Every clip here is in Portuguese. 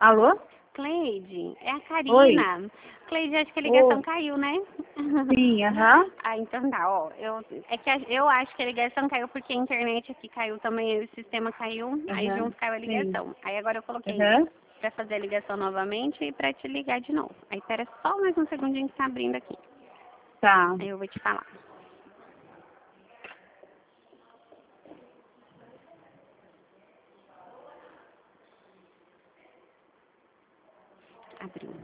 Alô? Cleide, é a Oi. Karina. Cleide, acho que a ligação Oi. caiu, né? Sim, aham. Ah, então tá, ó. Eu acho que a ligação caiu porque a internet aqui caiu também, o sistema caiu, aí Aham. junto caiu a Sim. ligação. Aí agora eu coloquei Aham. pra fazer a ligação novamente e pra te ligar de novo. Aí espera só mais um segundinho que tá abrindo aqui. Tá. Aí eu vou te falar. Abriu.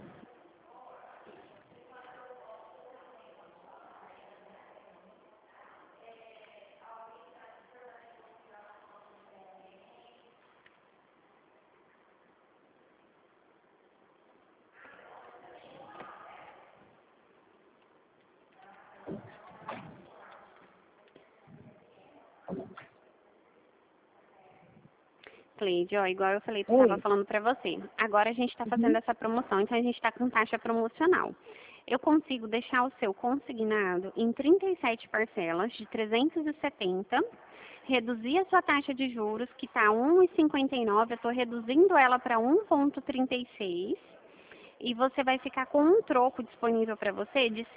Cleide, ó, igual eu falei, estava Oi. falando pra você. Agora a gente está fazendo Uhum. essa promoção, então a gente está com taxa promocional. Eu consigo deixar o seu consignado em 37 parcelas de 370, reduzir a sua taxa de juros, que está 1,59, eu estou reduzindo ela para 1,36, e você vai ficar com um troco disponível para você de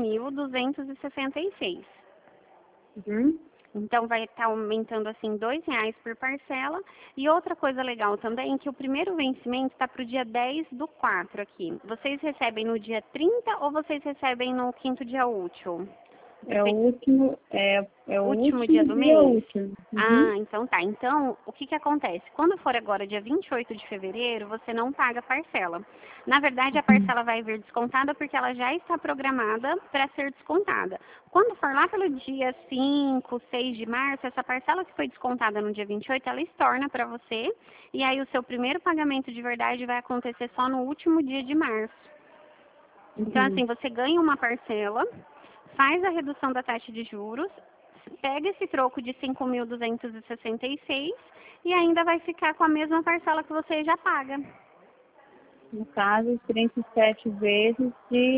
5.266. Uhum. Então vai estar aumentando assim R$ 2 por parcela. E outra coisa legal também, que o primeiro vencimento está para o dia 10/4 aqui. Vocês recebem no dia 30 ou vocês recebem no quinto dia útil? É o último, é o Último dia último do dia mês? útil. Uhum. Ah, então tá. Então, o que que acontece? Quando for agora dia 28 de fevereiro, você não paga parcela. Na verdade, a Uhum. parcela vai vir descontada porque ela já está programada para ser descontada. Quando for lá pelo dia 5, 6 de março, essa parcela que foi descontada no dia 28, ela estorna para você. E aí o seu primeiro pagamento de verdade vai acontecer só no último dia de março. Então, Uhum. assim, você ganha uma parcela, faz a redução da taxa de juros, pega esse troco de 5.266 e ainda vai ficar com a mesma parcela que você já paga. No caso, 37 vezes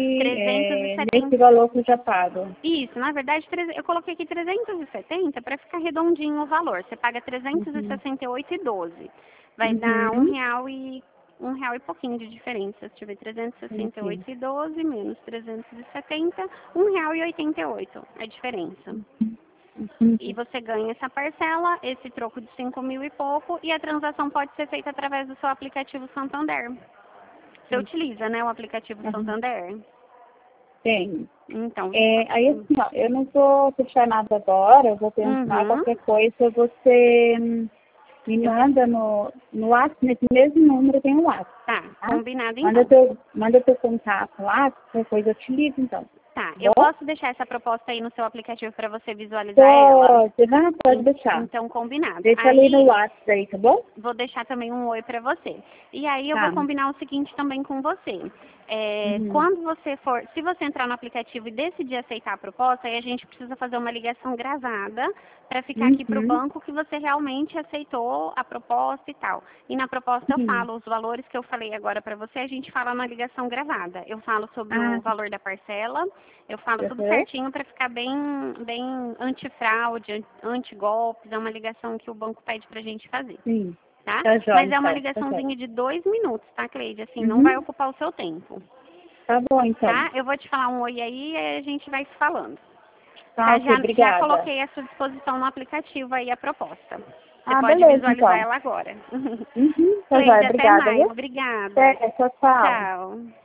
nesse 370. valor que eu já pago. Isso, na verdade, eu coloquei aqui 370 para ficar redondinho o valor. Você paga Uhum. 368,12. Vai dar Uhum. R$ 1 e pouquinho de diferença. Deixa eu ver, Entendi. 368,12 menos 370, R$ 1,88 a diferença. E Uhum. você ganha essa parcela, esse troco de 5.000 e pouco, e a transação pode ser feita através do seu aplicativo Santander. Você utiliza, né, o aplicativo Uhum. Santander? Tem. Então, Aí assim, ó, eu não vou fechar nada agora, eu vou pensar uhum. qualquer coisa, você me Eu vou, manda no WhatsApp, nesse mesmo número tem o WhatsApp, tá, tá? combinado Manda então. teu contato lá, qualquer coisa eu te ligo então, Tá, tá eu bom? posso deixar essa proposta aí no seu aplicativo para você visualizar ela? Pode deixar. Então, combinado. Deixa ali no Aí, WhatsApp aí, tá bom? vou deixar também um oi para você. E aí eu vou Tá. combinar o seguinte também com você. Uhum. Quando você for, se você entrar no aplicativo e decidir aceitar a proposta, aí a gente precisa fazer uma ligação gravada para ficar aqui para o Uhum. banco que você realmente aceitou a proposta e tal. E na proposta eu Uhum. falo os valores que eu falei agora para você, a gente fala na ligação gravada. Eu falo sobre o Ah, valor da parcela, eu falo tudo uhum. certinho para ficar bem antifraude, antigolpes, é uma ligação que o banco pede para a gente fazer. Sim. Tá? Tá jóia, Mas é uma então. Tá jóia. ligaçãozinha de 2 minutos, tá, Cleide? Assim, não vai Uhum. ocupar o seu tempo, Tá bom, então. tá? Eu vou te falar um oi aí e aí a gente vai se falando. Tá, Tá? ok, Já obrigada. coloquei à sua disposição no aplicativo aí a proposta. Você Ah, pode beleza, visualizar então. ela agora. Uhum. Tá jóia, Cleide, até obrigada, mais. viu? Obrigada. Até, tchau, tchau. Tchau.